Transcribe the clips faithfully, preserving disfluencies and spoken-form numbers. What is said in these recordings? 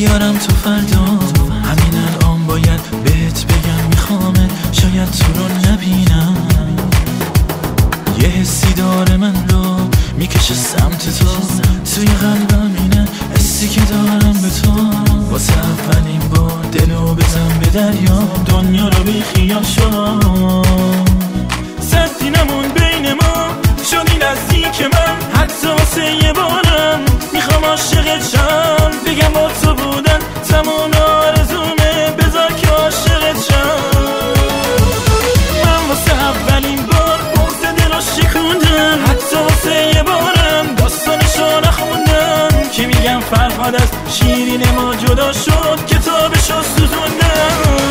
بیارم تو فردا، همین الان باید بهت بگم میخوامه، شاید تو رو نبینم. یه حسی داره من رو میکشه سمت تو، توی قلبم اینه حسی که دارم به تو. واسه اولین بار دلو بزن به دریا، دنیا رو بی خیال شد. سدی نمون بین ما، شدی نزدیک من، حتی واسه یه بارم میخوام عاشقت شم. بگم با تو بودن تمام آرزومه، بذار که عاشقت شم. من واسه اولین بار بغض دل رو شکوندم، حتی واسه یه بارم داستانشو نخوندم. که میگم فرهاد از شیرین ما جدا شد، کتابشو سوزوندم.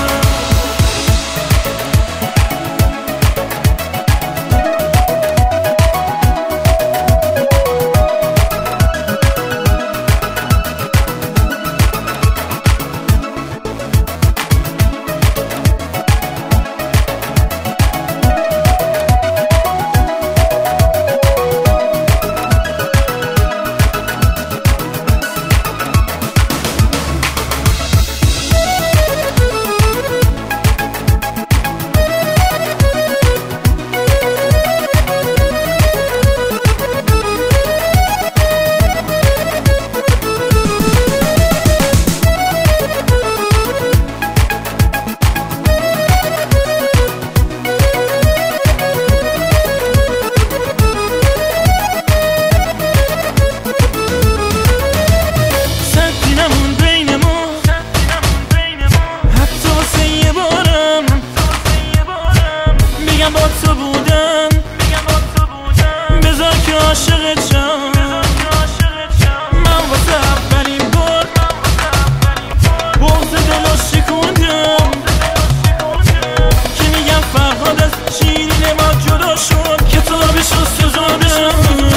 با تو بودم، بذار که عاشقت شم. من واسه اولین بار بغض دلو شکوندم، که میگم فرهاد از شیرین ما جدا شد، کتابشو سوزوندم.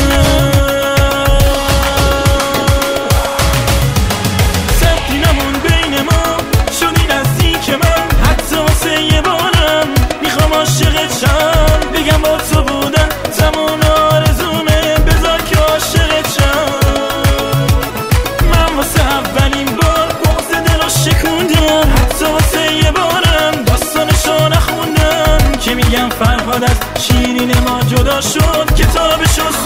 سدی نمون بین ما، شدی نزدیک من، حتی واسه یه بارم میخوام عاشقت شم. بگم با تو بودن تمام آرزومه، بذار که عاشقت شم. من واسه اولین بار بغض دلو شکوندم، حتی واسه یه بارم داستانشو نخوندم. که میگم فرهاد از شیرین ما جدا شد، کتابشو